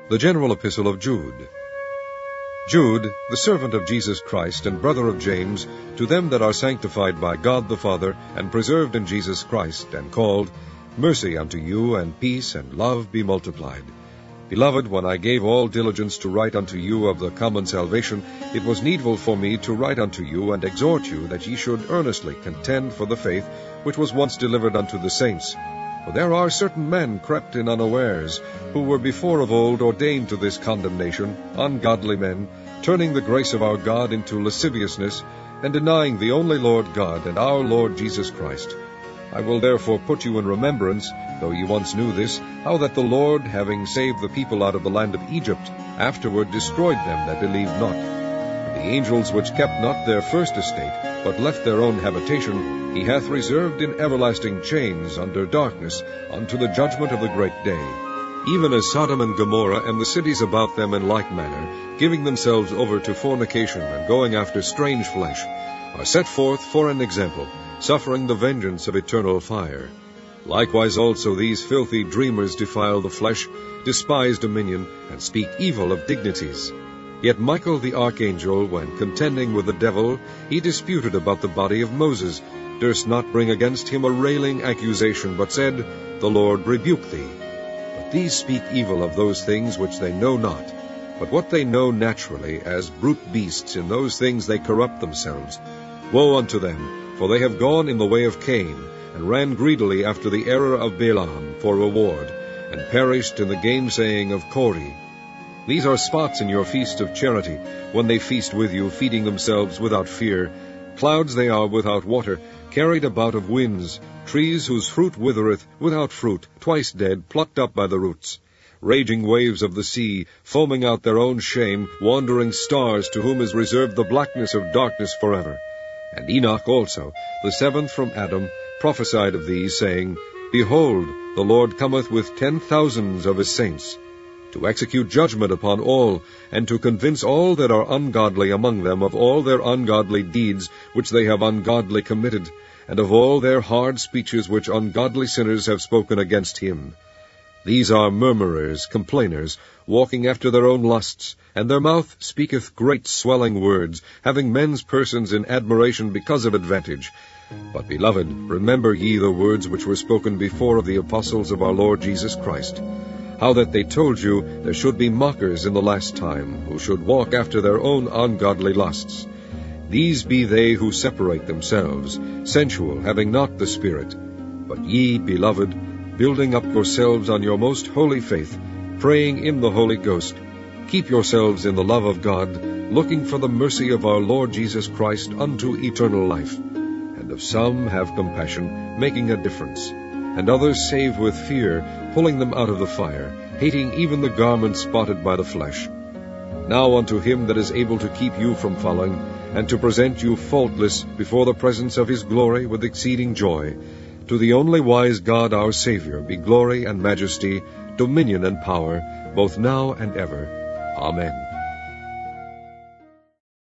The General Epistle of Jude. Jude, the servant of Jesus Christ and brother of James, to them that are sanctified by God the Father, and preserved in Jesus Christ, and called, mercy unto you, and peace and love be multiplied. Beloved, when I gave all diligence to write unto you of the common salvation, it was needful for me to write unto you, and exhort you that ye should earnestly contend for the faith which was once delivered unto the saints. For there are certain men crept in unawares, who were before of old ordained to this condemnation, ungodly men, turning the grace of our God into lasciviousness, and denying the only Lord God and our Lord Jesus Christ. I will therefore put you in remembrance, though ye once knew this, how that the Lord, having saved the people out of the land of Egypt, afterward destroyed them that believed not. And the angels which kept not their first estate, but left their own habitation, he hath reserved in everlasting chains under darkness, unto the judgment of the great day. Even as Sodom and Gomorrah and the cities about them in like manner, giving themselves over to fornication and going after strange flesh, are set forth for an example, suffering the vengeance of eternal fire. Likewise also these filthy dreamers defile the flesh, despise dominion, and speak evil of dignities. Yet Michael the archangel, when contending with the devil, he disputed about the body of Moses, durst not bring against him a railing accusation, but said, The Lord rebuke thee. But these speak evil of those things which they know not, but what they know naturally, as brute beasts, in those things they corrupt themselves. Woe unto them, for they have gone in the way of Cain, and ran greedily after the error of Balaam for reward, and perished in the gainsaying of Kore. These are spots in your feast of charity, when they feast with you, feeding themselves without fear. Clouds they are without water, carried about of winds, trees whose fruit withereth, without fruit, twice dead, plucked up by the roots. Raging waves of the sea, foaming out their own shame, wandering stars, to whom is reserved the blackness of darkness forever. And Enoch also, the seventh from Adam, prophesied of these, saying, Behold, the Lord cometh with 10,000s of his saints, to execute judgment upon all, and to convince all that are ungodly among them of all their ungodly deeds which they have ungodly committed, and of all their hard speeches which ungodly sinners have spoken against him. These are murmurers, complainers, walking after their own lusts, and their mouth speaketh great swelling words, having men's persons in admiration because of advantage. But, beloved, remember ye the words which were spoken before of the apostles of our Lord Jesus Christ, how that they told you there should be mockers in the last time, who should walk after their own ungodly lusts. These be they who separate themselves, sensual, having not the Spirit. But ye, beloved, building up yourselves on your most holy faith, praying in the Holy Ghost, keep yourselves in the love of God, looking for the mercy of our Lord Jesus Christ unto eternal life. And of some have compassion, making a difference, and others save with fear, pulling them out of the fire, hating even the garment spotted by the flesh. Now unto him that is able to keep you from falling, and to present you faultless before the presence of his glory with exceeding joy, to the only wise God our Saviour be glory and majesty, dominion and power, both now and ever. Amen.